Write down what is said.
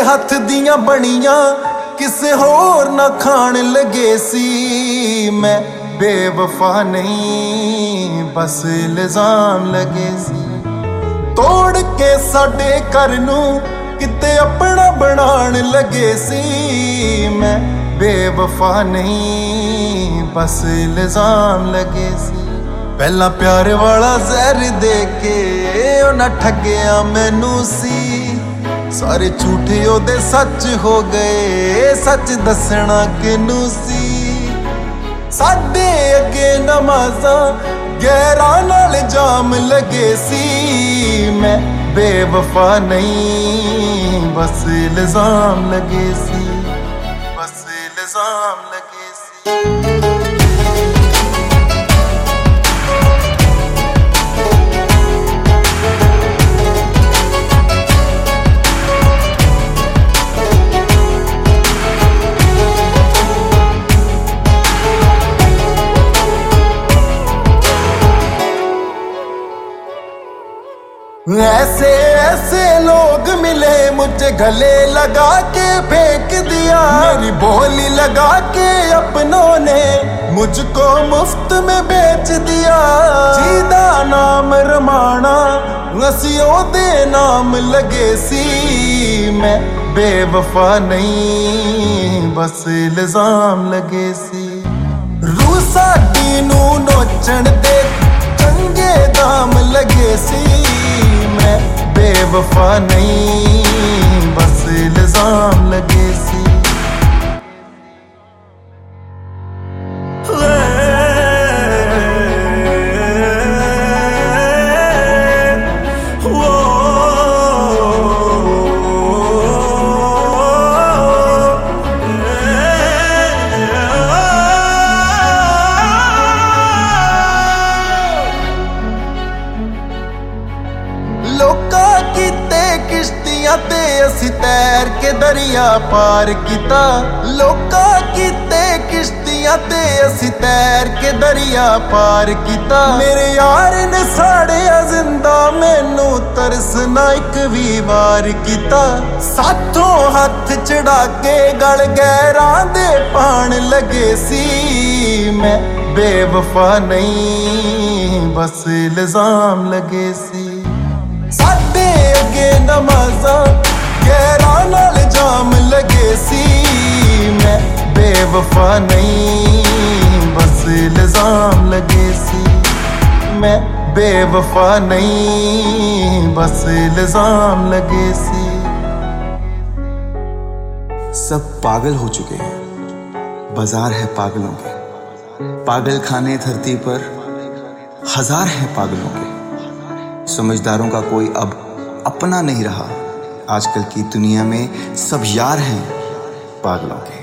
हथ दियां बनियां किसे होर ना खान लगे सी। मैं बेवफा नहीं बस इल्जाम लगे सी। तोड़ के साडे घर नूं किते अपना बनान लगे सी। मैं बेवफा नहीं बस इल्जाम लगे सी। पहला प्यार वाला जहर दे के उन्हां ठग्गिया मैनू सी। सारे झूठे ओदे सच हो गए, सच दसना किनू सी। साडे अगे नमाज़ां गैरां नाल जाम लगे सी। मैं बेवफा नहीं बस इल्जाम लगे सी, बस इल्जाम लगे सी। ऐसे ऐसे लोग मिले मुझे गले लगा के फेंक दिया। मेरी बोली लगा के अपनों ने मुझको मुफ्त में बेच दिया। जीदा नाम रमाना नसियों दे नाम लगे सी। मैं बेवफा नहीं बस इल्जाम लगे सी। रूह साडी नू नोचण दे चंगे दाम लगे सी। मैं बेवफा नहीं बस इल्जाम लगे सी। लोका कीते किश्तियां ते असी तैर के दरिया पार किता। लोका कीते किश्तियां ते असी तैर के दरिया पार किता। मेरे यार ने साड़िया जिंदा मैनू तरस ना एक भी वार किता। साथों हथ चढ़ा के गल गैरां दे पान लगे सी। मैं बेवफा नहीं बस इल्जाम लगे सी। साडे अगे नमाज़ां गैरां नाल जाम लगे सी। मैं बेवफा नहीं बस इल्जाम लगे सी। मैं बेवफा नहीं बस इल्जाम लगे सी। सब पागल हो चुके हैं, बाजार है पागलों के। पागल खाने धरती पर हजार हैं पागलों के। समझदारों का कोई अब अपना नहीं रहा। आजकल की दुनिया में सब यार हैं पागलों के।